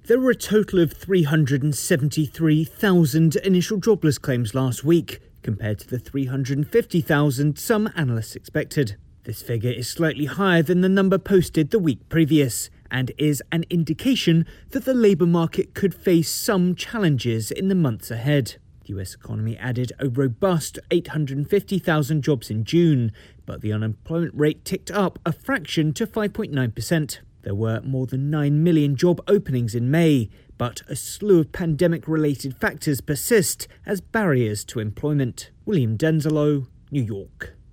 There were a total of 373,000 initial jobless claims last week, compared to the 350,000 some analysts expected. This figure is slightly higher than the number posted the week previous, and is an indication that the labour market could face some challenges in the months ahead. The US economy added a robust 850,000 jobs in June, but the unemployment rate ticked up a fraction to 5.9%. There were more than 9 million job openings in May, but a slew of pandemic-related factors persist as barriers to employment. William Denzelo, New York.